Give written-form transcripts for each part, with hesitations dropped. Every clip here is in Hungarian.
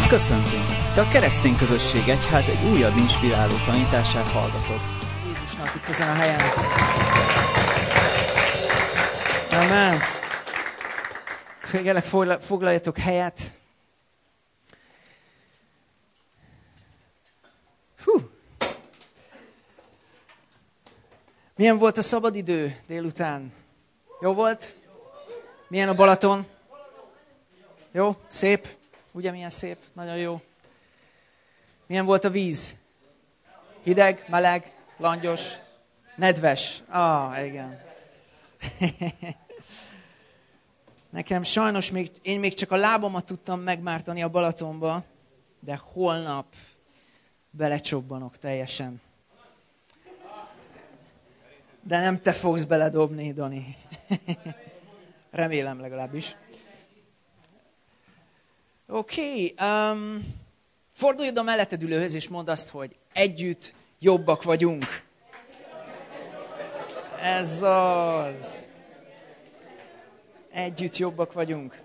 Köszöntünk! Te a Keresztény Közösség Egyház egy újabb inspiráló tanítását hallgatod. Jézusnak itt ezen a helyen. Amen. Kérlek, foglaljatok helyet. Hú. Milyen volt a szabadidő délután? Jó volt? Milyen a Balaton? Jó? Szép? Ugye milyen szép? Nagyon jó. Milyen volt a víz? Hideg, meleg, langyos, nedves. Igen. Nekem sajnos én még csak a lábamat tudtam megmártani a Balatonba, de holnap belecsobbanok teljesen. De nem te fogsz beledobni, Dani. Remélem legalábbis. Oké. Fordulj oda melletted ülőhöz, és mondd azt, hogy együtt jobbak vagyunk. Ez az. Együtt jobbak vagyunk.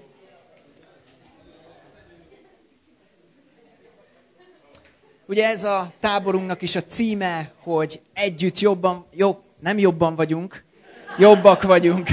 Ugye ez a táborunknak is a címe, hogy együtt nem jobban vagyunk, jobbak vagyunk.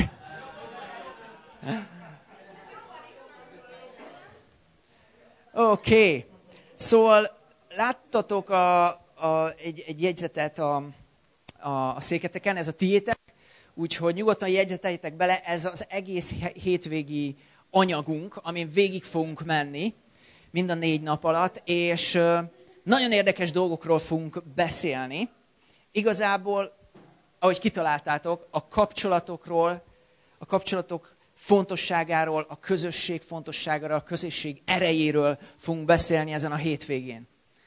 Oké. Szóval láttatok egy jegyzetet a széketeken, ez a tiétek, úgyhogy nyugodtan jegyzeteljétek bele, ez az egész hétvégi anyagunk, amin végig fogunk menni, mind a 4 nap alatt, és nagyon érdekes dolgokról fogunk beszélni. Igazából, ahogy kitaláltátok, a kapcsolatokról, a kapcsolatok fontosságáról, a közösség fontosságáról, a közösség erejéről fogunk beszélni ezen a hétvégén.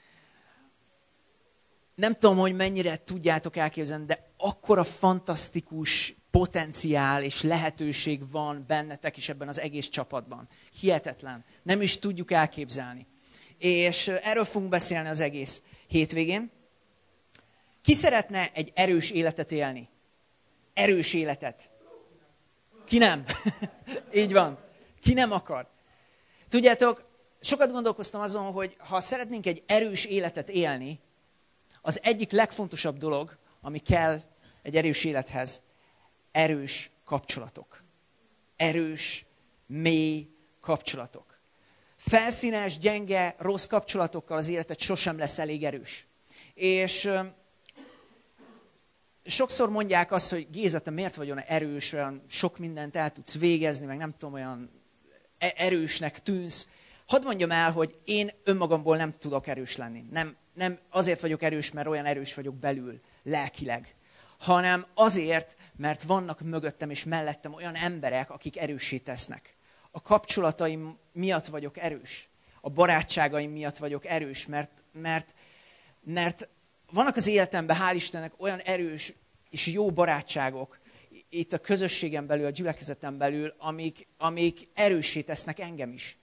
Nem tudom, hogy mennyire tudjátok elképzelni, de akkora fantasztikus potenciál és lehetőség van bennetek is ebben az egész csapatban. Hihetetlen. Nem is tudjuk elképzelni. És erről fogunk beszélni az egész hétvégén. Ki szeretne egy erős életet élni? Erős életet. Ki nem? Így van. Ki nem akar? Tudjátok, sokat gondolkoztam azon, hogy ha szeretnénk egy erős életet élni, az egyik legfontosabb dolog, ami kell egy erős élethez, erős kapcsolatok. Erős, mély kapcsolatok. Felszínes, gyenge, rossz kapcsolatokkal az életed sosem lesz elég erős. És sokszor mondják azt, hogy Géza, te miért vagy olyan erős, olyan sok mindent el tudsz végezni, meg nem tudom, olyan erősnek tűnsz. Hadd mondjam el, hogy én önmagamból nem tudok erős lenni. Nem azért vagyok erős, mert olyan erős vagyok belül, lelkileg, hanem azért, mert vannak mögöttem és mellettem olyan emberek, akik erőssé tesznek. A kapcsolataim miatt vagyok erős. A barátságaim miatt vagyok erős, mert vannak az életemben, hál' Istennek, olyan erős és jó barátságok itt a közösségen belül, a gyülekezeten belül, amik erőssé tesznek engem is.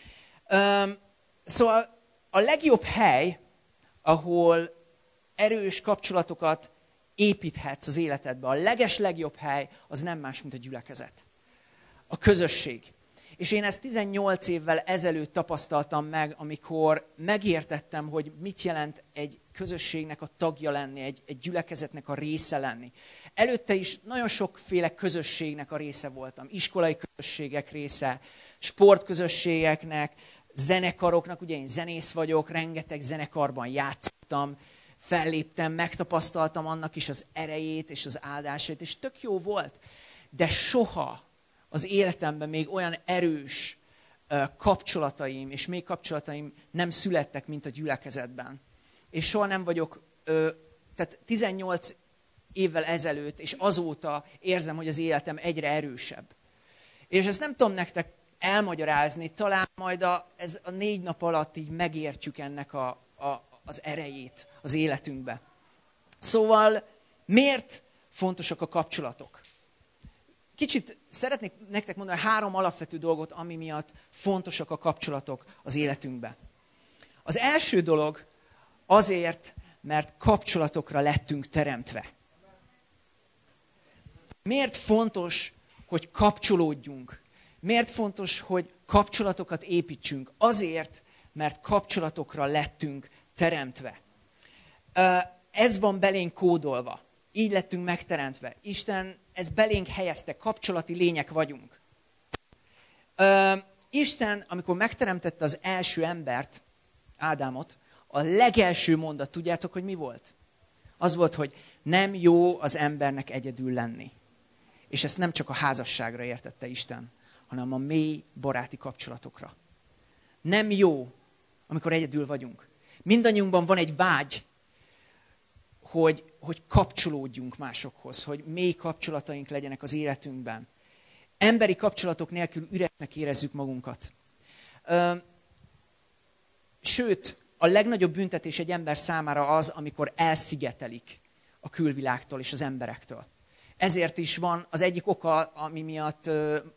Szóval a legjobb hely, ahol erős kapcsolatokat építhetsz az életedbe, a legjobb hely, az nem más, mint a gyülekezet. A közösség. És én ezt 18 évvel ezelőtt tapasztaltam meg, amikor megértettem, hogy mit jelent egy közösségnek a tagja lenni, egy gyülekezetnek a része lenni. Előtte is nagyon sokféle közösségnek a része voltam. Iskolai közösségek része, sportközösségeknek, zenekaroknak, ugye én zenész vagyok, rengeteg zenekarban játszottam, felléptem, megtapasztaltam annak is az erejét és az áldásait, és tök jó volt. De soha az életemben még olyan erős kapcsolataim, és még kapcsolataim nem születtek, mint a gyülekezetben. És soha nem vagyok, tehát 18 évvel ezelőtt, és azóta érzem, hogy az életem egyre erősebb. És ezt nem tudom nektek elmagyarázni, talán majd ez a 4 nap alatt így megértjük ennek az erejét az életünkbe. Szóval miért fontosak a kapcsolatok? Kicsit szeretnék nektek mondani 3 alapvető dolgot, ami miatt fontosak a kapcsolatok az életünkben. Az első dolog azért, mert kapcsolatokra lettünk teremtve. Miért fontos, hogy kapcsolódjunk? Miért fontos, hogy kapcsolatokat építsünk? Azért, mert kapcsolatokra lettünk teremtve. Ez van belénk kódolva. Így lettünk megteremtve. Isten ezt belénk helyezte, kapcsolati lények vagyunk. Isten, amikor megteremtette az első embert, Ádámot, a legelső mondat, tudjátok, hogy mi volt? Az volt, hogy nem jó az embernek egyedül lenni. És ezt nem csak a házasságra értette Isten, hanem a mély baráti kapcsolatokra. Nem jó, amikor egyedül vagyunk. Mindannyiunkban van egy vágy, hogy kapcsolódjunk másokhoz, hogy mély kapcsolataink legyenek az életünkben. Emberi kapcsolatok nélkül üresnek érezzük magunkat. Sőt, a legnagyobb büntetés egy ember számára az, amikor elszigetelik a külvilágtól és az emberektől. Ezért is van az egyik oka, ami miatt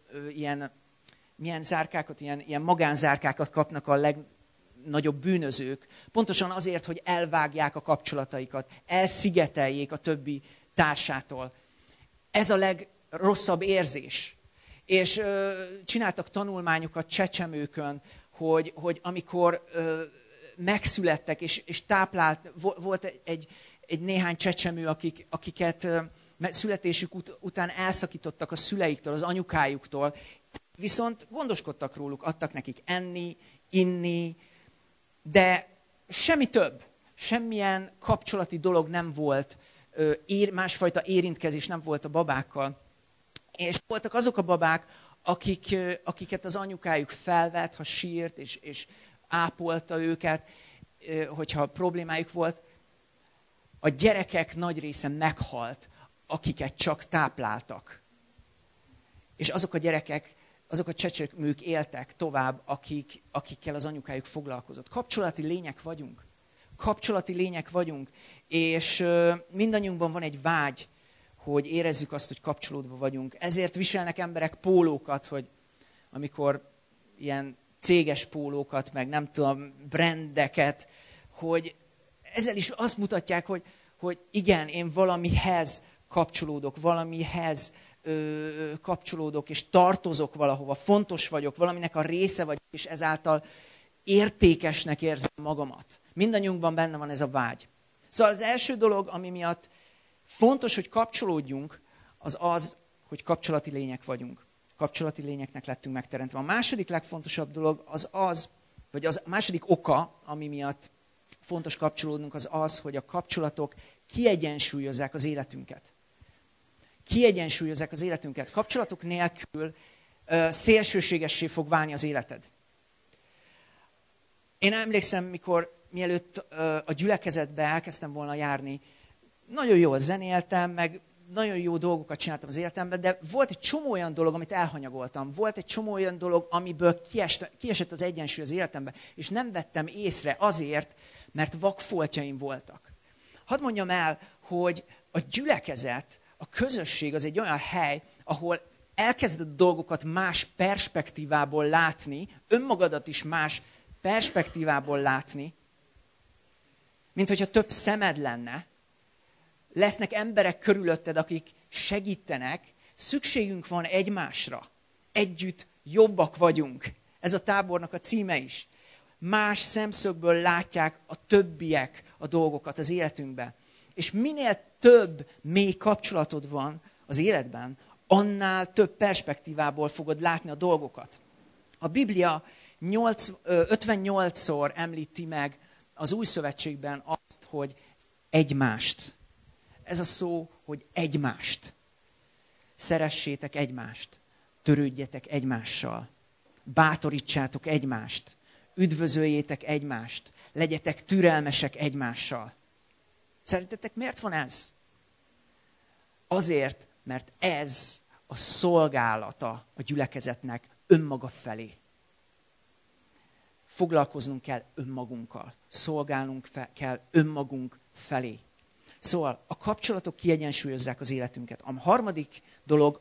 milyen zárkákat, ilyen magánzárkákat kapnak a legnagyobb bűnözők. Pontosan azért, hogy elvágják a kapcsolataikat, elszigeteljék a többi társától. Ez a legrosszabb érzés. És csináltak tanulmányokat csecsemőkön, hogy amikor megszülettek, és táplált, volt egy néhány csecsemő, akiket születésük után elszakítottak a szüleiktől, az anyukájuktól, viszont gondoskodtak róluk, adtak nekik enni, inni, de semmi több, semmilyen kapcsolati dolog nem volt, másfajta érintkezés nem volt a babákkal. És voltak azok a babák, akiket az anyukájuk felvett, ha sírt, és ápolta őket, hogyha problémájuk volt. A gyerekek nagy része meghalt, akiket csak tápláltak. És azok a gyerekek, azok a csecsemők éltek tovább, akikkel az anyukájuk foglalkozott. Kapcsolati lények vagyunk. Kapcsolati lények vagyunk. És mindannyiunkban van egy vágy, hogy érezzük azt, hogy kapcsolódva vagyunk. Ezért viselnek emberek pólókat, hogy amikor ilyen céges pólókat, meg nem tudom, brandeket, hogy ezzel is azt mutatják, hogy igen, én valamihez kapcsolódok, kapcsolódok, és tartozok valahova, fontos vagyok, valaminek a része vagyok, és ezáltal értékesnek érzem magamat. Mindannyiunkban benne van ez a vágy. Szóval az első dolog, ami miatt fontos, hogy kapcsolódjunk, az, hogy kapcsolati lények vagyunk. Kapcsolati lényeknek lettünk megteremtve. A második legfontosabb dolog vagy a második oka, ami miatt fontos kapcsolódnunk, az, hogy a kapcsolatok kiegyensúlyozzák az életünket. Kiegyensúlyozzák az életünket. Kapcsolatok nélkül szélsőségessé fog válni az életed. Én emlékszem, mielőtt a gyülekezetbe elkezdtem volna járni, nagyon jól zenéltem, meg nagyon jó dolgokat csináltam az életemben, de volt egy csomó olyan dolog, amit elhanyagoltam. Volt egy csomó olyan dolog, amiből kiesett az egyensúly az életemben, és nem vettem észre azért, mert vakfoltjaim voltak. Hadd mondjam el, hogy a gyülekezet, a közösség az egy olyan hely, ahol elkezded dolgokat más perspektívából látni, önmagadat is más perspektívából látni, mint hogyha több szemed lenne. Lesznek emberek körülötted, akik segítenek, szükségünk van egymásra. Együtt jobbak vagyunk. Ez a tábornak a címe is. Más szemszögből látják a többiek a dolgokat az életünkben. És minél több mély kapcsolatod van az életben, annál több perspektívából fogod látni a dolgokat. A Biblia 58-szor említi meg az Új Szövetségben azt, hogy egymást. Ez a szó, hogy egymást. Szeressétek egymást. Törődjetek egymással. Bátorítsátok egymást. Üdvözöljétek egymást. Legyetek türelmesek egymással. Szerintetek miért van ez? Azért, mert ez a szolgálata a gyülekezetnek önmaga felé. Foglalkoznunk kell önmagunkkal. Szolgálnunk kell önmagunk felé. Szóval a kapcsolatok kiegyensúlyozzák az életünket. A harmadik dolog,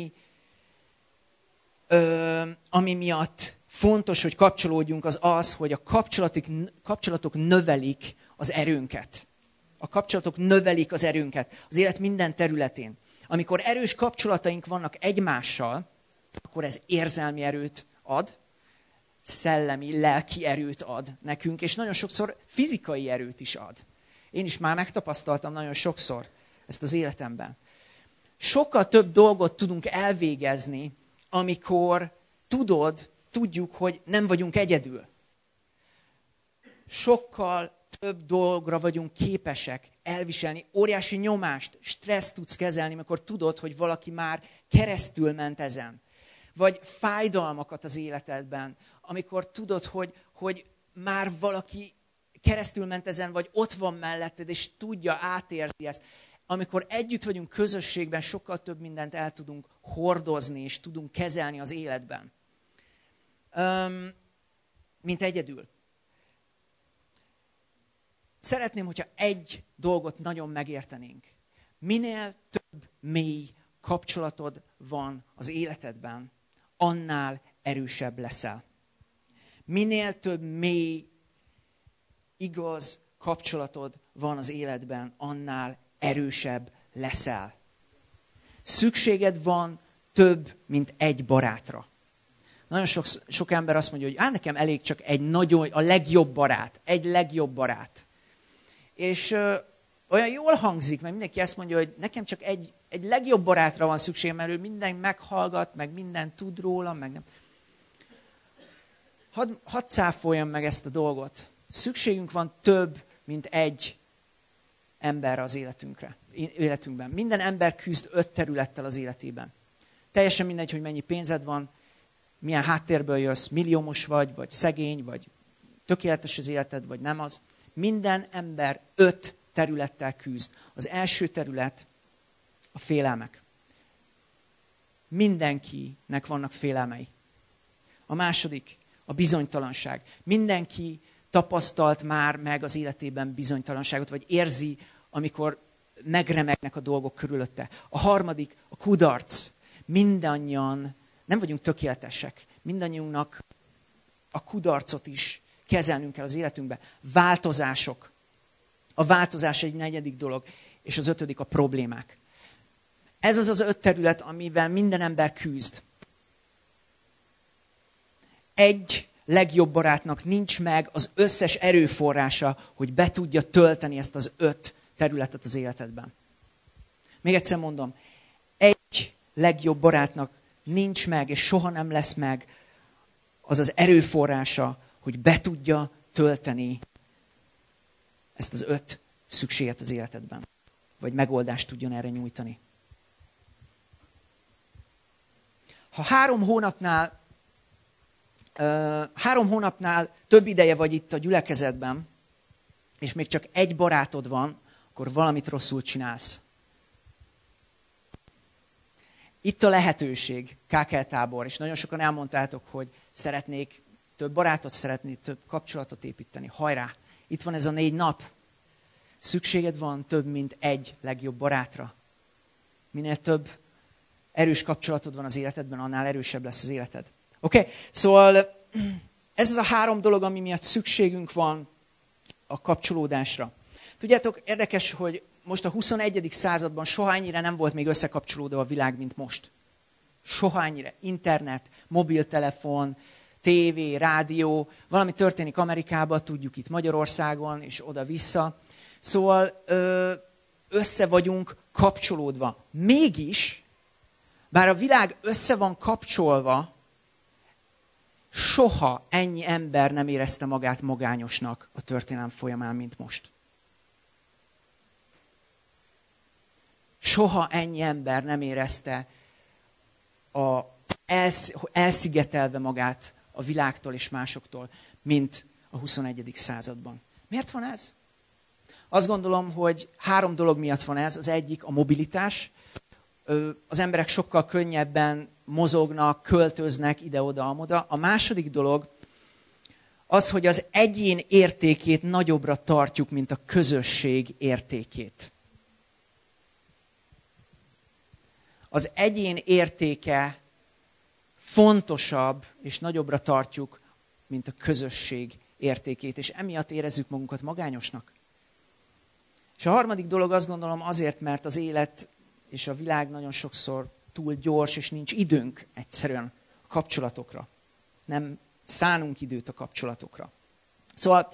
ami miatt fontos, hogy kapcsolódjunk, az, hogy a kapcsolatok növelik az erőnket. A kapcsolatok növelik az erőnket az élet minden területén. Amikor erős kapcsolataink vannak egymással, akkor ez érzelmi erőt ad, szellemi, lelki erőt ad nekünk, és nagyon sokszor fizikai erőt is ad. Én is már megtapasztaltam nagyon sokszor ezt az életemben. Sokkal több dolgot tudunk elvégezni, amikor tudjuk, hogy nem vagyunk egyedül. Sokkal több dologra vagyunk képesek elviselni. Óriási nyomást, stresszt tudsz kezelni, amikor tudod, hogy valaki már keresztül ment ezen. Vagy fájdalmakat az életedben, amikor tudod, hogy már valaki keresztül ment ezen, vagy ott van melletted, és tudja, átérzi ezt. Amikor együtt vagyunk közösségben, sokkal több mindent el tudunk hordozni, és tudunk kezelni az életben. Mint egyedül. Szeretném, hogyha egy dolgot nagyon megértenénk. Minél több mély kapcsolatod van az életedben, annál erősebb leszel. Minél több mély, igaz kapcsolatod van az életben, annál erősebb leszel. Szükséged van több, mint egy barátra. Nagyon sok ember azt mondja, hogy nekem elég csak a legjobb barát, egy legjobb barát. És olyan jól hangzik, mert mindenki azt mondja, hogy nekem csak egy legjobb barátra van szükségem, mert ő minden meghallgat, meg minden tud róla, meg nem. Hadd cáfoljam meg ezt a dolgot. Szükségünk van több, mint egy emberre az életünkben. Minden ember küzd 5 területtel az életében. Teljesen mindegy, hogy mennyi pénzed van, milyen háttérből jössz, milliómos vagy szegény, vagy tökéletes az életed, vagy nem az. Minden ember 5 területtel küzd. Az első terület a félelmek. Mindenkinek vannak félelmei. A második a bizonytalanság. Mindenki tapasztalt már meg az életében bizonytalanságot, vagy érzi, amikor megremegnek a dolgok körülötte. A harmadik a kudarc. Mindannyian nem vagyunk tökéletesek. Mindannyiunknak a kudarcot is kezelnünk kell az életünkben. Változások. A változás egy 4. dolog, és az 5. a problémák. Ez az 5 terület, amivel minden ember küzd. Egy legjobb barátnak nincs meg az összes erőforrása, hogy be tudja tölteni ezt az 5 területet az életedben. Még egyszer mondom, egy legjobb barátnak nincs meg, és soha nem lesz meg az erőforrása, hogy be tudja tölteni ezt az 5 szükséget az életedben. Vagy megoldást tudjon erre nyújtani. Ha 3 hónapnál több ideje vagy itt a gyülekezetben, és még csak egy barátod van, akkor valamit rosszul csinálsz. Itt a lehetőség, KKL tábor, és nagyon sokan elmondtátok, hogy szeretnék több barátot, szeretnék több kapcsolatot építeni. Hajrá! Itt van ez a 4 nap. Szükséged van több, mint egy legjobb barátra. Minél több erős kapcsolatod van az életedben, annál erősebb lesz az életed. Oké? Szóval ez az a 3 dolog, ami miatt szükségünk van a kapcsolódásra. Tudjátok, érdekes, hogy most a 21. században soha ennyire nem volt még összekapcsolódva a világ, mint most. Soha ennyire. Internet, mobiltelefon, tévé, rádió, valami történik Amerikában, tudjuk itt Magyarországon, és oda-vissza. Szóval össze vagyunk kapcsolódva. Mégis, bár a világ össze van kapcsolva, soha ennyi ember nem érezte magát magányosnak a történelem folyamán, mint most. Soha ennyi ember nem érezte elszigetelve magát a világtól és másoktól, mint a 21. században. Miért van ez? Azt gondolom, hogy 3 dolog miatt van ez. Az egyik a mobilitás. Az emberek sokkal könnyebben mozognak, költöznek ide-oda-amoda. A második dolog az, hogy az egyén értékét nagyobbra tartjuk, mint a közösség értékét. Az egyén értéke fontosabb és nagyobbra tartjuk, mint a közösség értékét, és emiatt érezzük magunkat magányosnak. És a harmadik dolog azt gondolom azért, mert az élet és a világ nagyon sokszor túl gyors, és nincs időnk egyszerűen a kapcsolatokra. Nem szánunk időt a kapcsolatokra. Szóval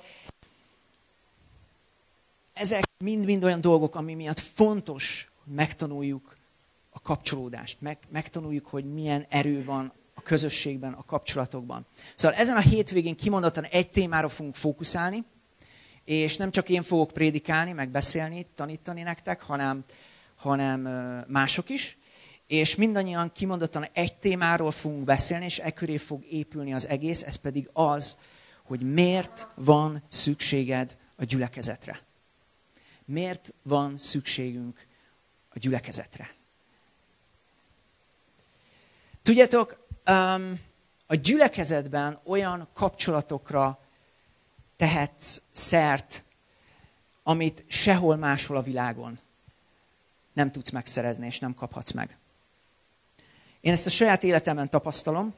ezek mind-mind olyan dolgok, ami miatt fontos, hogy megtanuljuk a kapcsolódást. Megtanuljuk, hogy milyen erő van a közösségben, a kapcsolatokban. Szóval ezen a hétvégén kimondottan egy témára fogunk fókuszálni, és nem csak én fogok prédikálni, meg beszélni, tanítani nektek, hanem mások is. És mindannyian kimondottan egy témáról fogunk beszélni, és e köré fog épülni az egész, ez pedig az, hogy miért van szükséged a gyülekezetre. Miért van szükségünk a gyülekezetre? Tudjátok, a gyülekezetben olyan kapcsolatokra tehetsz szert, amit sehol máshol a világon nem tudsz megszerezni, és nem kaphatsz meg. Én ezt a saját életemben tapasztalom,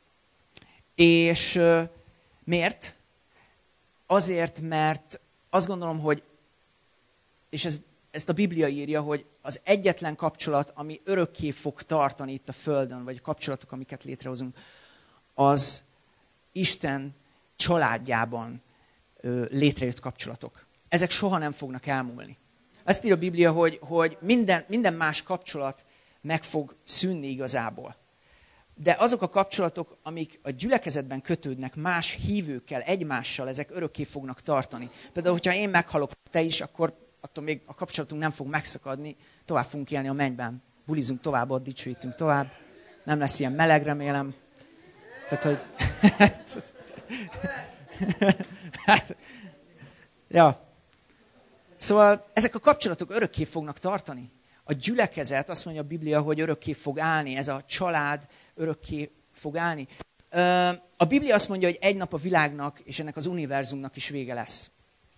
és miért? Azért, mert azt gondolom, hogy, és ezt a Biblia írja, hogy az egyetlen kapcsolat, ami örökké fog tartani itt a Földön, vagy a kapcsolatok, amiket létrehozunk, az Isten családjában létrejött kapcsolatok. Ezek soha nem fognak elmúlni. Ezt ír a Biblia, hogy minden más kapcsolat meg fog szűnni igazából. De azok a kapcsolatok, amik a gyülekezetben kötődnek más hívőkkel, egymással, ezek örökké fognak tartani. Például, hogyha én meghalok, te is, akkor attól még a kapcsolatunk nem fog megszakadni, tovább fogunk élni a mennyben. Bulizunk tovább, ott dicsőítünk tovább. Nem lesz ilyen meleg, remélem. Tehát, hogy... ja. Szóval ezek a kapcsolatok örökké fognak tartani. A gyülekezet, azt mondja a Biblia, hogy örökké fog állni. Ez a család örökké fog állni. A Biblia azt mondja, hogy egy nap a világnak és ennek az univerzumnak is vége lesz.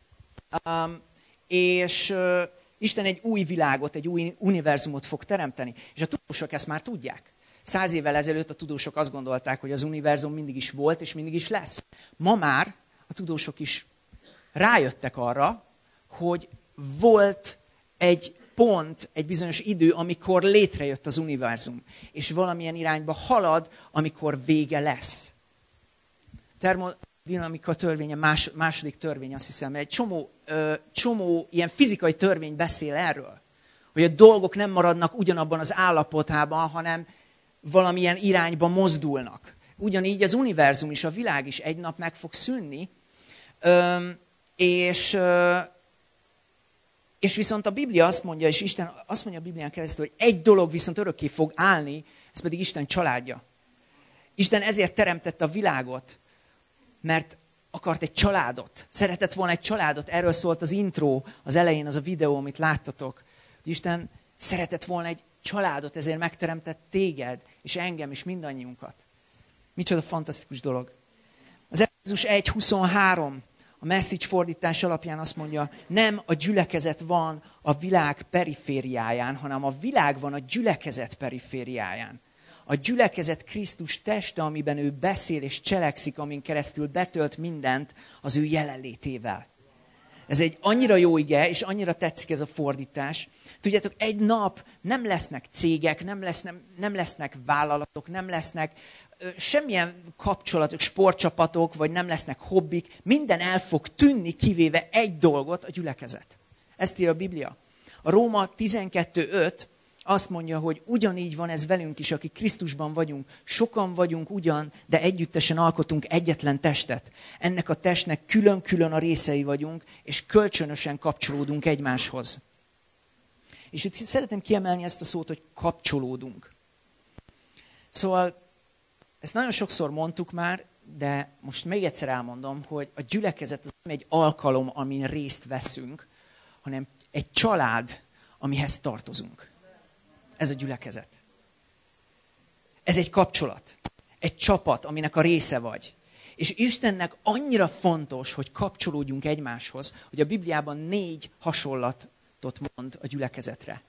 És Isten egy új világot, egy új univerzumot fog teremteni. És a tudósok ezt már tudják. 100 évvel ezelőtt a tudósok azt gondolták, hogy az univerzum mindig is volt és mindig is lesz. Ma már a tudósok is rájöttek arra, hogy volt egy pont, egy bizonyos idő, amikor létrejött az univerzum, és valamilyen irányba halad, amikor vége lesz. Termodinamika törvénye, második törvény, azt hiszem, egy csomó ilyen fizikai törvény beszél erről, hogy a dolgok nem maradnak ugyanabban az állapotában, hanem valamilyen irányba mozdulnak. Ugyanígy az univerzum is, a világ is egy nap meg fog szűnni, és viszont a Biblia azt mondja, és Isten azt mondja a Biblián keresztül, hogy egy dolog viszont örökké fog állni, ez pedig Isten családja. Isten ezért teremtette a világot, mert akart egy családot. Szeretett volna egy családot. Erről szólt az intro, az elején az a videó, amit láttatok. Hogy Isten szeretett volna egy családot, ezért megteremtett téged, és engem, és mindannyiunkat. Micsoda fantasztikus dolog. Az Efézus 1:23 a Message fordítás alapján azt mondja, nem a gyülekezet van a világ perifériáján, hanem a világ van a gyülekezet perifériáján. A gyülekezet Krisztus teste, amiben ő beszél és cselekszik, amin keresztül betölt mindent az ő jelenlétével. Ez egy annyira jó ige, és annyira tetszik ez a fordítás. Tudjátok, egy nap nem lesznek cégek, nem lesznek vállalatok, nem lesznek semmilyen kapcsolatok, sportcsapatok, vagy nem lesznek hobbik. Minden el fog tűnni, kivéve egy dolgot, a gyülekezet. Ezt ír a Biblia. A Róma 12:5 azt mondja, hogy ugyanígy van ez velünk is, akik Krisztusban vagyunk. Sokan vagyunk ugyan, de együttesen alkotunk egyetlen testet. Ennek a testnek külön-külön a részei vagyunk, és kölcsönösen kapcsolódunk egymáshoz. És itt szeretném kiemelni ezt a szót, hogy kapcsolódunk. Szóval ezt nagyon sokszor mondtuk már, de most még egyszer elmondom, hogy a gyülekezet az nem egy alkalom, amin részt veszünk, hanem egy család, amihez tartozunk. Ez a gyülekezet. Ez egy kapcsolat. Egy csapat, aminek a része vagy. És Istennek annyira fontos, hogy kapcsolódjunk egymáshoz, hogy a Bibliában 4 hasonlatot mond a gyülekezetre.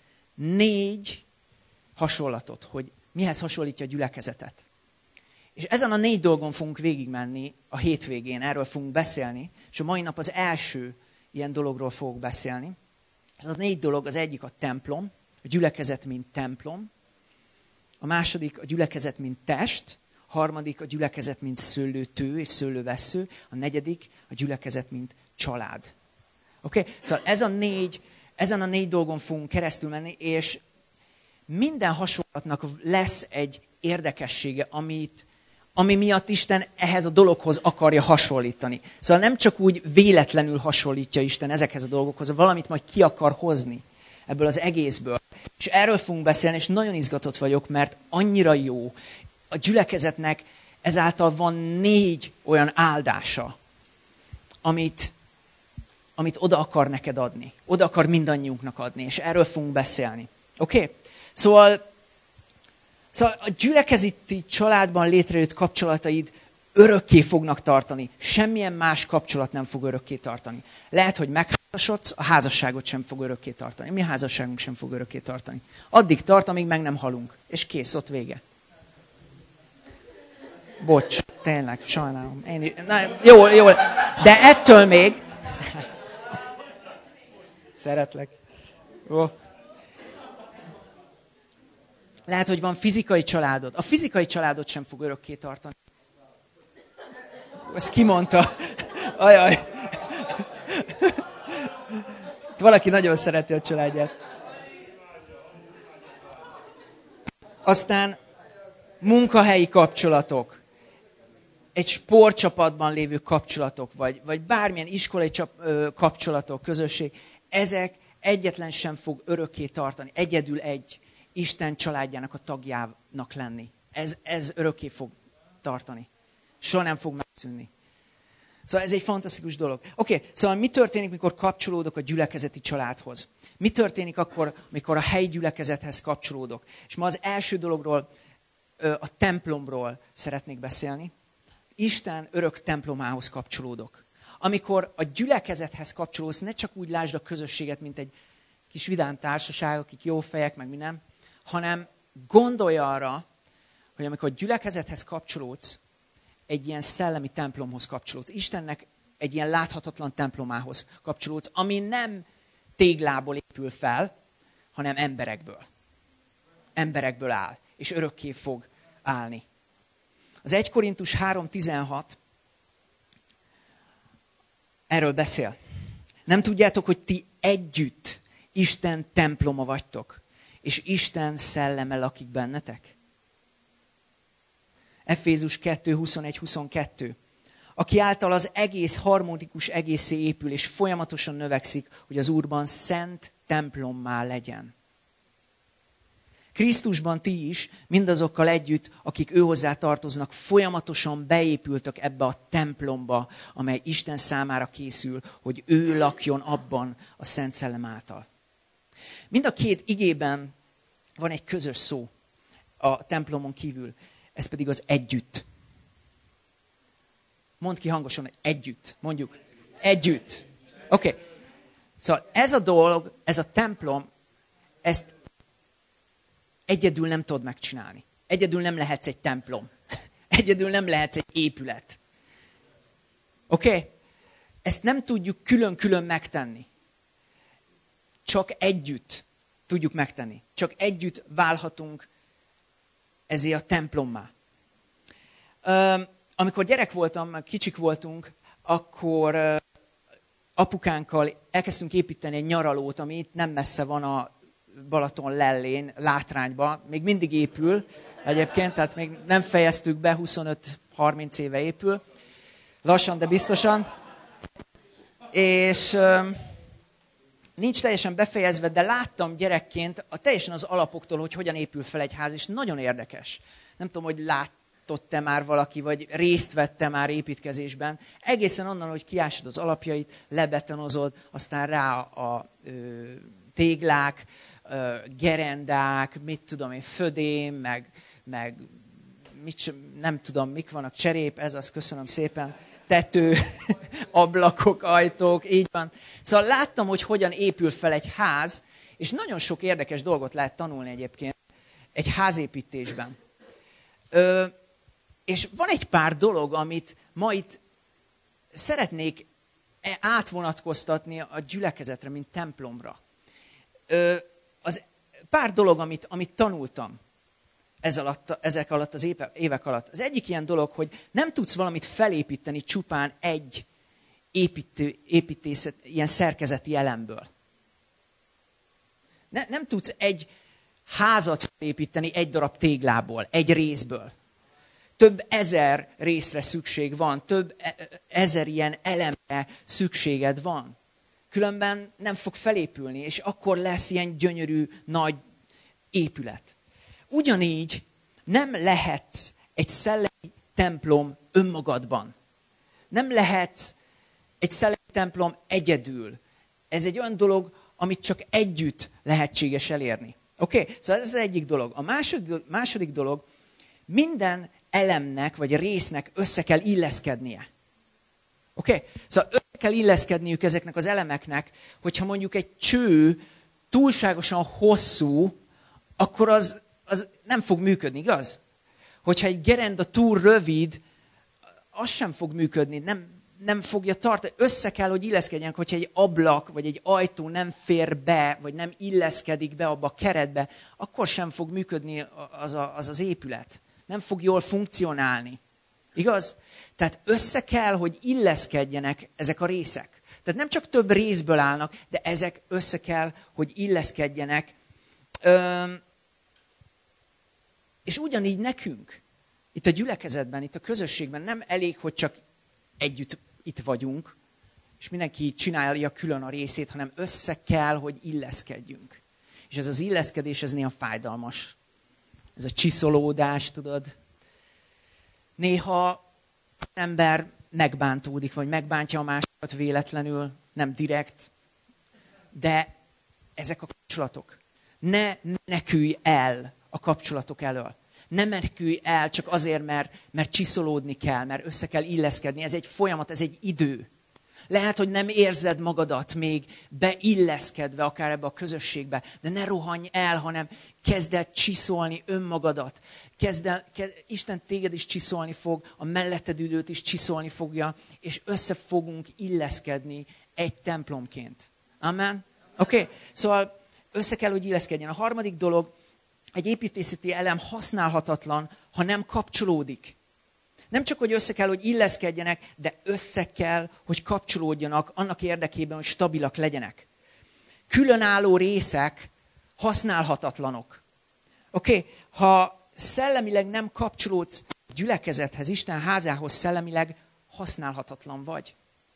4 hasonlatot, hogy mihez hasonlítja a gyülekezetet. És ezen a 4 dolgon fogunk végigmenni a hétvégén, erről fogunk beszélni, és a mai nap az első ilyen dologról fogok beszélni. Ez a 4 dolog, az egyik a templom, a gyülekezet mint templom, a második a gyülekezet mint test, harmadik a gyülekezet, mint szőlőtő és szőlővessző, a negyedik a gyülekezet, mint család. Oké? Szóval ezen a 4 dolgon fogunk keresztül menni, és minden hasonlatnak lesz egy érdekessége, ami miatt Isten ehhez a dologhoz akarja hasonlítani. Szóval nem csak úgy véletlenül hasonlítja Isten ezekhez a dolgokhoz, valamit majd ki akar hozni ebből az egészből. És erről fogunk beszélni, és nagyon izgatott vagyok, mert annyira jó. A gyülekezetnek ezáltal van 4 olyan áldása, amit oda akar neked adni. Oda akar mindannyiunknak adni, és erről fogunk beszélni. Oké? Szóval a gyülekezeti családban létrejött kapcsolataid örökké fognak tartani. Semmilyen más kapcsolat nem fog örökké tartani. Lehet, hogy megházasodsz, a házasságot sem fog örökké tartani. Mi házasságunk sem fog örökké tartani. Addig tart, amíg meg nem halunk. És kész, ott vége. Bocs, tényleg, sajnálom. Jó, de ettől még... Szeretlek. Jó. Lehet, hogy van fizikai családod. A fizikai családod sem fog örökké tartani. Ezt kimondta. Ajaj. Valaki nagyon szereti a családját. Aztán munkahelyi kapcsolatok. Egy sportcsapatban lévő kapcsolatok, vagy bármilyen iskolai kapcsolatok, közösség. Ezek egyetlen sem fog örökké tartani. Egyedül egy Isten családjának a tagjának lenni. Ez örökké fog tartani. Soha nem fog megszűnni. Szóval ez egy fantasztikus dolog. Oké, szóval mi történik, mikor kapcsolódok a gyülekezeti családhoz? Mi történik akkor, mikor a helyi gyülekezethez kapcsolódok? És ma az első dologról, a templomról szeretnék beszélni. Isten örök templomához kapcsolódok. Amikor a gyülekezethez kapcsolódsz, ne csak úgy lásd a közösséget, mint egy kis vidám társaság, akik jó fejek, meg minden, hanem gondolj arra, hogy amikor a gyülekezethez kapcsolódsz, egy ilyen szellemi templomhoz kapcsolódsz. Istennek egy ilyen láthatatlan templomához kapcsolódsz, ami nem téglából épül fel, hanem emberekből. Emberekből áll, és örökké fog állni. Az 1 Korintus 3:16 erről beszél. Nem tudjátok, hogy ti együtt Isten temploma vagytok, és Isten szelleme lakik bennetek? Efézus 2:21-22. Aki által az egész harmonikus egészé épül, és folyamatosan növekszik, hogy az Úrban szent templommá legyen. Krisztusban ti is, mindazokkal együtt, akik őhozzá tartoznak, folyamatosan beépültök ebbe a templomba, amely Isten számára készül, hogy ő lakjon abban a Szent Szellem által. Mind a 2 igében van egy közös szó a templomon kívül, ez pedig az együtt. Mondd ki hangosan, hogy együtt. Mondjuk, együtt. Oké. Szóval ez a dolog, ez a templom, ezt egyedül nem tudod megcsinálni. Egyedül nem lehetsz egy templom. Egyedül nem lehetsz egy épület. Oké? Ezt nem tudjuk külön-külön megtenni. Csak együtt tudjuk megtenni. Csak együtt válhatunk ezé a templommá. Amikor gyerek voltam, kicsik voltunk, akkor apukánkkal elkezdtünk építeni egy nyaralót, ami itt nem messze van a Balaton lellén, Látrányba. Még mindig épül egyébként, tehát még nem fejeztük be, 25-30 éve épül. Lassan, de biztosan. És nincs teljesen befejezve, de láttam gyerekként teljesen az alapoktól, hogy hogyan épül fel egy ház, és nagyon érdekes. Nem tudom, hogy látott-e már valaki, vagy részt vette már építkezésben. Egészen onnan, hogy kiásod az alapjait, lebetonozod, aztán rá a téglák, gerendák, mit tudom én, födém, meg nem tudom, mik vannak, cserép, ez az, köszönöm szépen, tető, ablakok, ajtók, így van. Szóval láttam, hogy hogyan épül fel egy ház, és nagyon sok érdekes dolgot lehet tanulni egyébként egy házépítésben. És van egy pár dolog, amit ma itt szeretnék átvonatkoztatni a gyülekezetre, mint templomra. Az pár dolog, amit tanultam ezek alatt az évek alatt. Az egyik ilyen dolog, hogy nem tudsz valamit felépíteni csupán egy építészet, ilyen szerkezeti elemből. Nem tudsz egy házat felépíteni egy darab téglából, egy részből. Több ezer részre szükség van, több ezer ilyen elemre szükséged van. Különben nem fog felépülni, és akkor lesz ilyen gyönyörű, nagy épület. Ugyanígy nem lehetsz egy szellemi templom önmagadban. Nem lehetsz egy szellemi templom egyedül. Ez egy olyan dolog, amit csak együtt lehetséges elérni. Oké? Szóval ez az egyik dolog. A második dolog, minden elemnek vagy résznek össze kell illeszkednie. Oké? Szóval össze kell illeszkedniük ezeknek az elemeknek, hogyha mondjuk egy cső túlságosan hosszú, akkor az nem fog működni, igaz? Hogyha egy gerenda túl rövid, az sem fog működni, nem fogja tartani. Össze kell, hogy illeszkedjenek, hogyha egy ablak vagy egy ajtó nem fér be, vagy nem illeszkedik be abba a keretbe, akkor sem fog működni az épület. Nem fog jól funkcionálni. Igaz? Tehát össze kell, hogy illeszkedjenek ezek a részek. Tehát nem csak több részből állnak, de ezek össze kell, hogy illeszkedjenek. És ugyanígy nekünk, itt a gyülekezetben, itt a közösségben nem elég, hogy csak együtt itt vagyunk, és mindenki csinálja külön a részét, hanem össze kell, hogy illeszkedjünk. És ez az illeszkedés, ez néha fájdalmas. Ez a csiszolódás, tudod. Néha az ember megbántódik, vagy megbántja a másikat véletlenül, nem direkt. De ezek a kapcsolatok. Ne menekülj el a kapcsolatok elől. Ne menekülj el csak azért, mert csiszolódni kell, mert össze kell illeszkedni. Ez egy folyamat, ez egy idő. Lehet, hogy nem érzed magadat még beilleszkedve akár ebbe a közösségbe, de ne rohanj el, hanem kezd el csiszolni önmagadat. Isten téged is csiszolni fog, a melletted ülőt is csiszolni fogja, és össze fogunk illeszkedni egy templomként. Amen? Oké? Szóval össze kell, hogy illeszkedjen. A harmadik dolog, egy építészeti elem használhatatlan, ha nem kapcsolódik. Nem csak, hogy össze kell, hogy illeszkedjenek, de össze kell, hogy kapcsolódjanak annak érdekében, hogy stabilak legyenek. Különálló részek használhatatlanok. Oké? Ha szellemileg nem kapcsolódsz gyülekezethez, Isten házához szellemileg, használhatatlan vagy.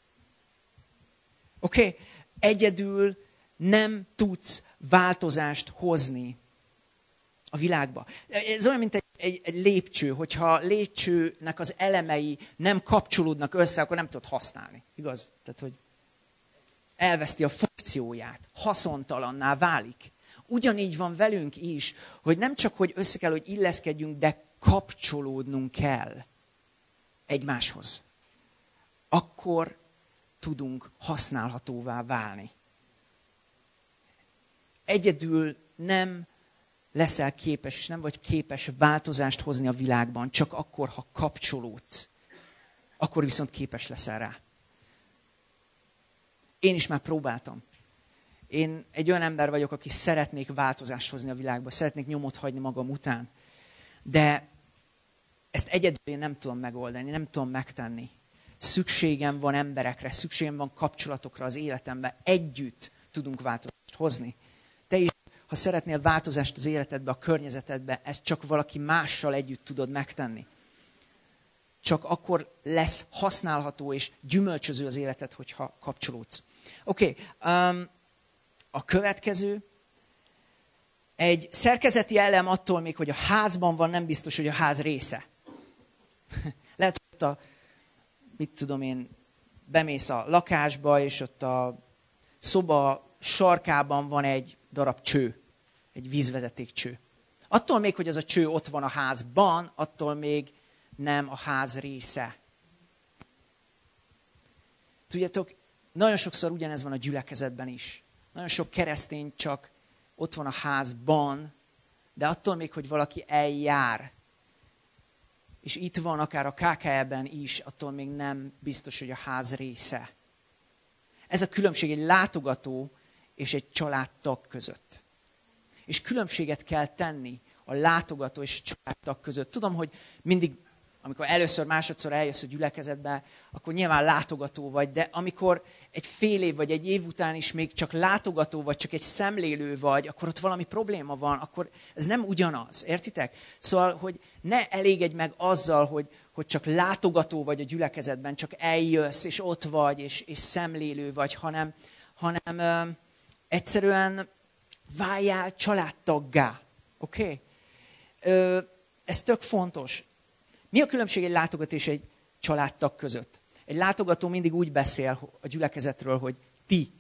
Oké? Egyedül nem tudsz változást hozni a világba. Ez olyan, mint egy lépcső, hogyha a lépcsőnek az elemei nem kapcsolódnak össze, akkor nem tudod használni. Igaz? Tehát, hogy elveszti a funkcióját, haszontalanná válik. Ugyanígy van velünk is, hogy nem csak, hogy össze kell, hogy illeszkedjünk, de kapcsolódnunk kell egymáshoz. Akkor tudunk használhatóvá válni. Egyedül nem leszel képes, és nem vagy képes változást hozni a világban, csak akkor, ha kapcsolódsz. Akkor viszont képes leszel rá. Én is már próbáltam. Én egy olyan ember vagyok, aki szeretnék változást hozni a világba, szeretnék nyomot hagyni magam után. De ezt egyedül én nem tudom megoldani, nem tudom megtenni. Szükségem van emberekre, szükségem van kapcsolatokra az életemben. Együtt tudunk változást hozni. Te is, ha szeretnél változást az életedbe, a környezetedbe, ezt csak valaki mással együtt tudod megtenni. Csak akkor lesz használható és gyümölcsöző az életed, hogyha kapcsolódsz. Oké, a következő. Egy szerkezeti elem attól még, hogy a házban van, nem biztos, hogy a ház része. Lehet, hogy mit tudom én, bemész a lakásba, és ott a szoba sarkában van egy darab cső, egy vízvezeték cső. Attól még, hogy az a cső ott van a házban, attól még nem a ház része. Tudjátok, nagyon sokszor ugyanez van a gyülekezetben is. Nagyon sok keresztény csak ott van a házban, de attól még, hogy valaki eljár, és itt van akár a KKL-ben is, attól még nem biztos, hogy a ház része. Ez a különbség egy látogató és egy családtag között. És különbséget kell tenni a a látogató és a családtag között. Tudom, hogy mindig, amikor először, másodszor eljössz a gyülekezetbe, akkor nyilván látogató vagy, de amikor egy fél év vagy egy év után is még csak látogató vagy, csak egy szemlélő vagy, akkor ott valami probléma van, akkor ez nem ugyanaz, értitek? Szóval, hogy ne elégedj meg azzal, hogy csak látogató vagy a gyülekezetben, csak eljössz, és ott vagy, és szemlélő vagy, hanem egyszerűen váljál családtaggá. Oké? Ez tök fontos. Mi a különbség egy látogató és egy családtag között? Egy látogató mindig úgy beszél a gyülekezetről, hogy ti.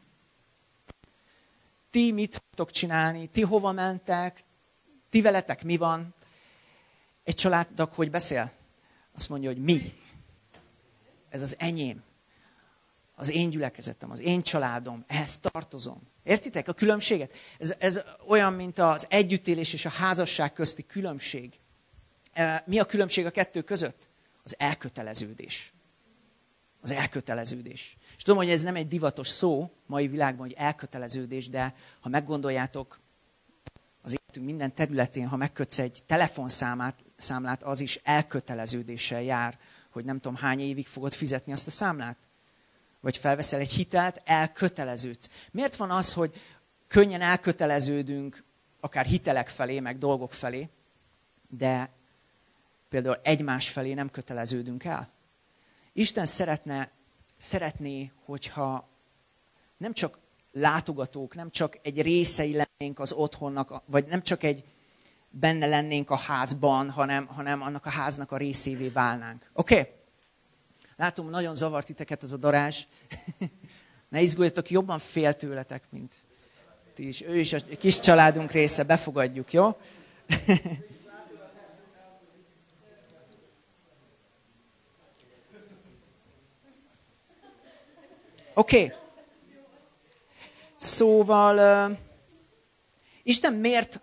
Ti mit fogtok csinálni? Ti hova mentek? Ti veletek mi van? Egy családtag hogy beszél? Azt mondja, hogy mi. Ez az enyém. Az én gyülekezetem, az én családom, ehhez tartozom. Értitek a különbséget? Ez olyan, mint az együttélés és a házasság közti különbség. Mi a különbség a kettő között? Az elköteleződés. Az elköteleződés. És tudom, hogy ez nem egy divatos szó mai világban, hogy elköteleződés, de ha meggondoljátok, az életünk minden területén, ha megkötsz egy telefonszámlát, az is elköteleződéssel jár, hogy nem tudom hány évig fogod fizetni azt a számlát. Vagy felveszel egy hitelt, elköteleződsz. Miért van az, hogy könnyen elköteleződünk akár hitelek felé, meg dolgok felé, de például egymás felé nem köteleződünk el? Isten szeretné, hogyha nem csak látogatók, nem csak egy részei lennénk az otthonnak, vagy nem csak benne lennénk a házban, hanem annak a háznak a részévé válnánk. Oké? Látom, nagyon zavart titeket ez a darázs. Ne izguljatok, jobban fél tőletek, mint ti is. Ő is a kis családunk része, befogadjuk, jó? Oké. Szóval, Isten miért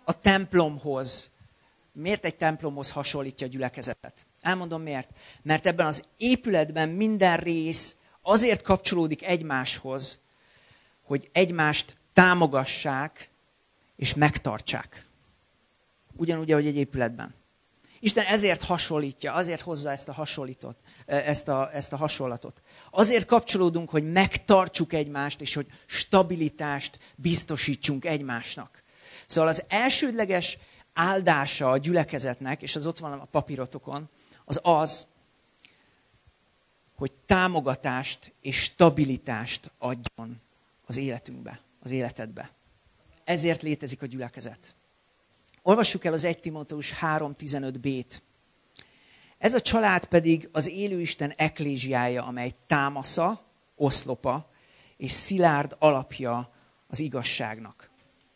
egy templomhoz hasonlítja a gyülekezetet? Elmondom miért. Mert ebben az épületben minden rész azért kapcsolódik egymáshoz, hogy egymást támogassák és megtartsák. Ugyanúgy, ahogy egy épületben. Isten ezért hasonlítja, azért hozza ezt a hasonlatot. Azért kapcsolódunk, hogy megtartsuk egymást, és hogy stabilitást biztosítsunk egymásnak. Szóval az elsődleges áldása a gyülekezetnek, és az ott van a papírotokon, az, hogy támogatást és stabilitást adjon az életünkbe, az életedbe. Ezért létezik a gyülekezet. Olvassuk el az 1 Timóteus 3.15b-t. Ez a család pedig az élőisten eklézsiája, amely támasza, oszlopa és szilárd alapja az igazságnak.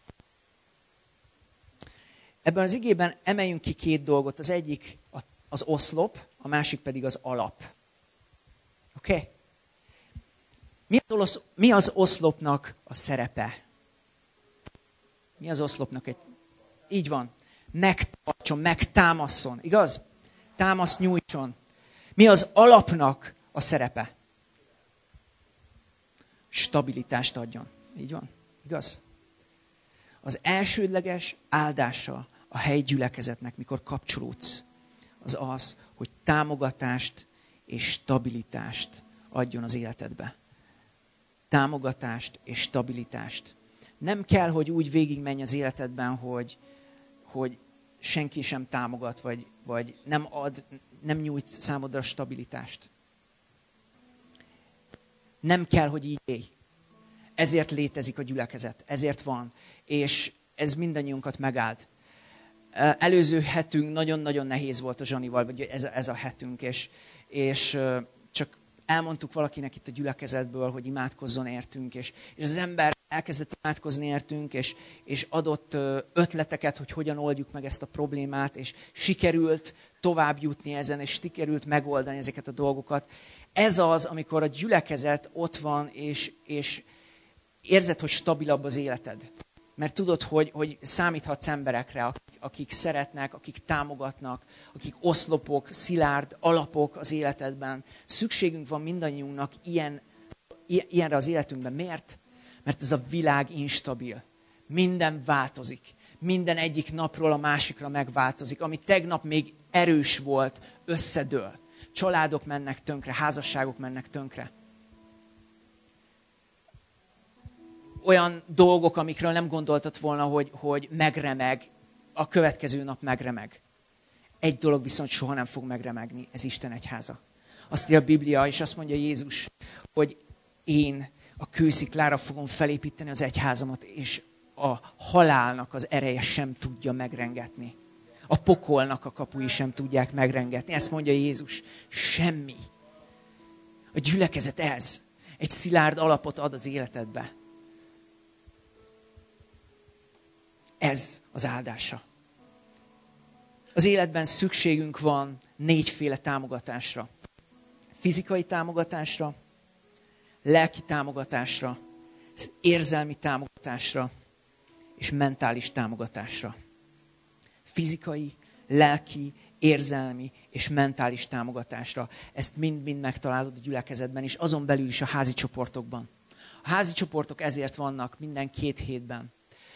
Ebben az igében emeljünk ki 2 dolgot. Az egyik az oszlop, a másik pedig az alap. Oké? Mi az oszlopnak a szerepe? Mi az oszlopnak Így van. Megtartson, megtámasszon. Igaz? Támaszt nyújtson. Mi az alapnak a szerepe? Stabilitást adjon. Így van? Igaz? Az elsődleges áldása a helyi gyülekezetnek, mikor kapcsolódsz, az, hogy támogatást és stabilitást adjon az életedbe. Támogatást és stabilitást. Nem kell, hogy úgy végigmenj az életedben, hogy senki sem támogat, vagy nem nyújt számodra stabilitást. Nem kell, hogy így élj. Ezért létezik a gyülekezet, ezért van. És ez mindannyiunkat megállt. Előző hetünk nagyon-nagyon nehéz volt a Zsanival, vagy ez a hetünk, és csak elmondtuk valakinek itt a gyülekezetből, hogy imádkozzon értünk, és az ember elkezdett imádkozni értünk, és adott ötleteket, hogy hogyan oldjuk meg ezt a problémát, és sikerült tovább jutni ezen, és sikerült megoldani ezeket a dolgokat. Ez az, amikor a gyülekezet ott van, és érzed, hogy stabilabb az életed. Mert tudod, hogy számíthatsz emberekre, akik szeretnek, akik támogatnak, akik oszlopok, szilárd alapok az életedben. Szükségünk van mindannyiunknak ilyenre az életünkben. Miért? Mert ez a világ instabil. Minden változik. minden egyik napról a másikra megváltozik. Ami tegnap még erős volt, összedől. Családok mennek tönkre, házasságok mennek tönkre. Olyan dolgok, amikről nem gondoltad volna, hogy megremeg, a következő nap megremeg. Egy dolog viszont soha nem fog megremegni, ez Isten egyháza. Azt írja a Biblia, és azt mondja Jézus, hogy én a kősziklára fogom felépíteni az egyházamat, és a halálnak az ereje sem tudja megrengetni. A pokolnak a kapui sem tudják megrengetni. Ezt mondja Jézus. Semmi. A gyülekezet ez. Egy szilárd alapot ad az életedbe. Ez az áldása. Az életben szükségünk van 4 támogatásra. Fizikai támogatásra, lelki támogatásra, érzelmi támogatásra és mentális támogatásra. Fizikai, lelki, érzelmi és mentális támogatásra. Ezt mind-mind megtalálod a gyülekezetben, és azon belül is a házi csoportokban. A házi csoportok ezért vannak minden 2 hétben,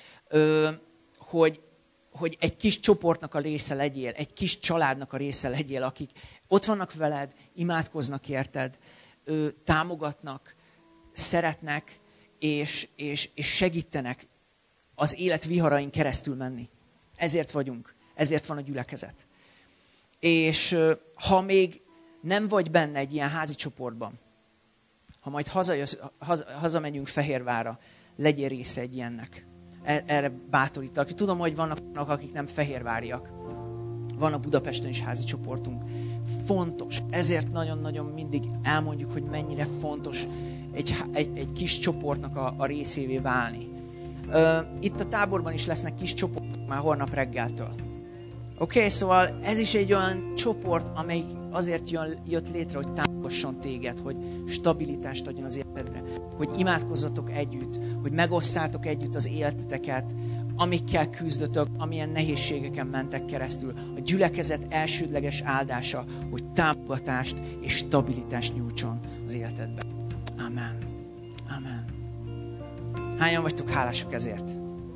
hogy egy kis csoportnak a része legyél, egy kis családnak a része legyél, akik ott vannak veled, imádkoznak érted, támogatnak, szeretnek, és segítenek az élet viharain keresztül menni. Ezért vagyunk, ezért van a gyülekezet. És ha még nem vagy benne egy ilyen házi csoportban, ha majd hazamegyünk Fehérvárra, legyél része egy ilyennek. Erre bátorítalak. Tudom, hogy vannak, akik nem fehérváriak. Van a Budapesten is házi csoportunk. Fontos. Ezért nagyon-nagyon mindig elmondjuk, hogy mennyire fontos egy kis csoportnak a részévé válni. Itt a táborban is lesznek kis csoportok már holnap reggeltől. Oké, szóval ez is egy olyan csoport, amely azért jött létre, hogy támogasson téged, hogy stabilitást adjon az életedre, hogy imádkozzatok együtt, hogy megosszátok együtt az életeteket, amikkel küzdötök, amilyen nehézségeken mentek keresztül. A gyülekezet elsődleges áldása, hogy támogatást és stabilitást nyújtson az életedbe. Amen. Amen. Hányan vagytok hálások ezért?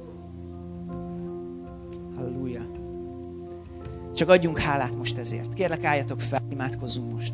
Halleluja. Csak adjunk hálát most ezért. Kérlek, álljatok fel, imádkozzunk most.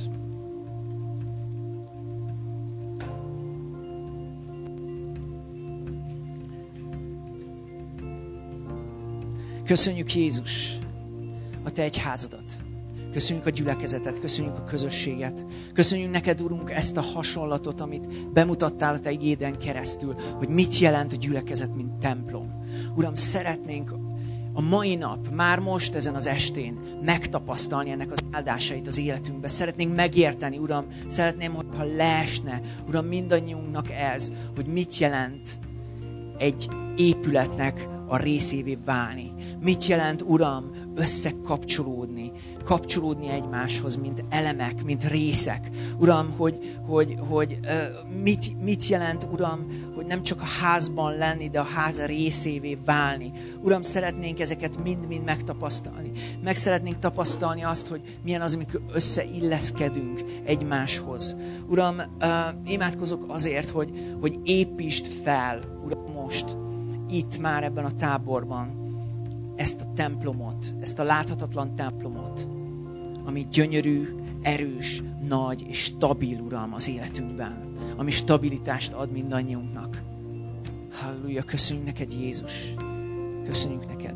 Köszönjük Jézus a Te egyházadat. Köszönjük a gyülekezetet, köszönjük a közösséget. Köszönjük neked, Urunk, ezt a hasonlatot, amit bemutattál a Te igéden keresztül, hogy mit jelent a gyülekezet, mint templom. Uram, szeretnénk a mai nap, már most ezen az estén megtapasztalni ennek az áldásait az életünkbe. Szeretnénk megérteni, Uram, szeretném, hogyha leesne, Uram, mindannyiunknak ez, hogy mit jelent egy épületnek a részévé válni. Mit jelent, Uram, összekapcsolódni, kapcsolódni egymáshoz, mint elemek, mint részek. Uram, hogy mit jelent, Uram, hogy nem csak a házban lenni, de a háza részévé válni. Uram, szeretnénk ezeket mind-mind megtapasztalni. Meg szeretnénk tapasztalni azt, hogy milyen az, amikor összeilleszkedünk egymáshoz. Uram, imádkozok azért, hogy építsd fel, Uram, most, itt már ebben a táborban, ezt a templomot, ezt a láthatatlan templomot, ami gyönyörű, erős, nagy és stabil, Uram, az életünkben, ami stabilitást ad mindannyiunknak. Halleluja, köszönjük neked, Jézus. Köszönjük neked.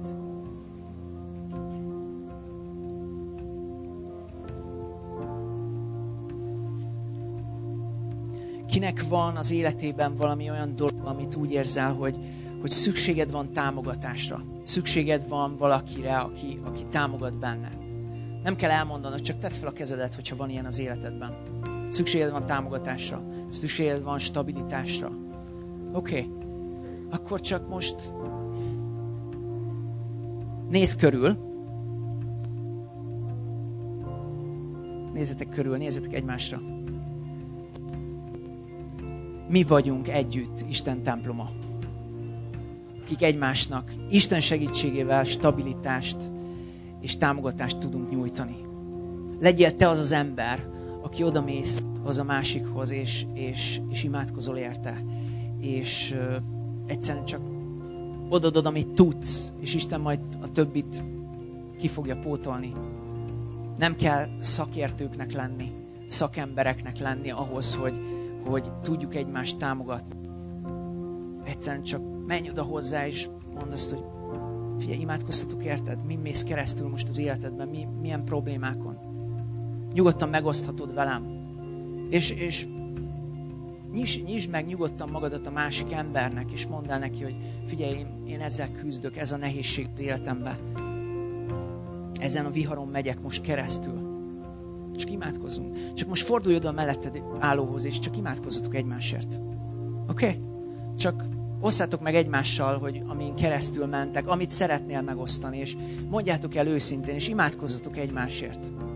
Kinek van az életében valami olyan dolog, amit úgy érzel, hogy szükséged van támogatásra. Szükséged van valakire, aki támogat benne. Nem kell elmondanod, csak tedd fel a kezedet, hogyha van ilyen az életedben. Szükséged van támogatásra. Szükséged van stabilitásra. Oké. Akkor csak most nézz körül. Nézzetek körül, nézzetek egymásra. Mi vagyunk együtt Isten temploma, akik egymásnak Isten segítségével stabilitást és támogatást tudunk nyújtani. Legyél te az az ember, aki odamész az a másikhoz, és imádkozol érte, és egyszerűen csak odaadod, amit tudsz, és Isten majd a többit ki fogja pótolni. Nem kell szakértőknek lenni, szakembereknek lenni ahhoz, hogy tudjuk egymást támogatni. Egyszerűen csak menj oda hozzá, és mondd azt, hogy figyelj, imádkoztatok érted? Mi mész keresztül most az életedben? Milyen problémákon? Nyugodtan megoszthatod velem. És nyisd meg nyugodtan magadat a másik embernek, és mondd el neki, hogy figyelj, én ezzel küzdök, ez a nehézség az életemben. Ezen a viharon megyek most keresztül. Csak imádkozzunk. Csak most fordulj oda a melletted állóhoz, és csak imádkozzatok egymásért. Oké? Csak osszátok meg egymással, hogy amin keresztül mentek, amit szeretnél megosztani, és mondjátok el őszintén, és imádkozzatok egymásért.